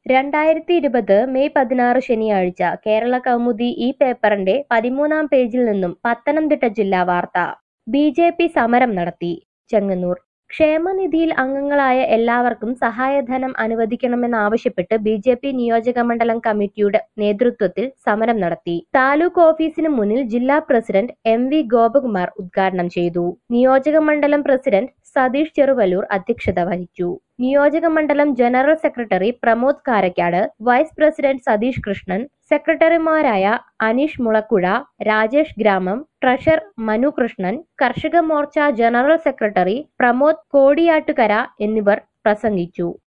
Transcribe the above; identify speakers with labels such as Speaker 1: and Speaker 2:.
Speaker 1: 2020 May 16 ശനിയാഴ്ച കേരള കൗമുദി ഈ പേപ്പറിന്റെ 13-ാം പേജിൽ നിന്നും പത്തനംതിട്ട ജില്ലാ വാർത്ത. ബി.ജെ.പി. സമരം നടത്തി. ചെങ്ങന്നൂർ. ക്ഷേമനിധിയിൽ അംഗങ്ങളായ എല്ലാവർക്കും സഹായധനം അനുവദിക്കണമെന്നാവശ്യപ്പെട്ട് ബി.ജെ.പി. നിയോജകമണ്ഡലം കമ്മിറ്റിയുടെ നേതൃത്വത്തിൽ സമരം നടത്തി. താലൂക്ക് ഓഫീസിന് മുന്നിൽ ജില്ലാ പ്രസിഡന്റ് എം.വി. ഗോപകുമാർ ഉദ്ഘാടനം ചെയ്തു. നിയോജകമണ്ഡലം പ്രസിഡന്റ് സതീഷ് ചെറുവല്ലൂർ അധ്യക്ഷത വഹിച്ചു. നിയോജകമണ്ഡലം general secretary Pramod Karakkad, vice president Satheesh Krishnan, സെക്രട്ടറിമാരായ Aneesh Mulakkuzha, Rajesh Gramam, treasurer Manu Krishnan, Karshaka Morcha general secretary Pramod Kodiyattukara എന്നിവർ പ്രസംഗിച്ചു.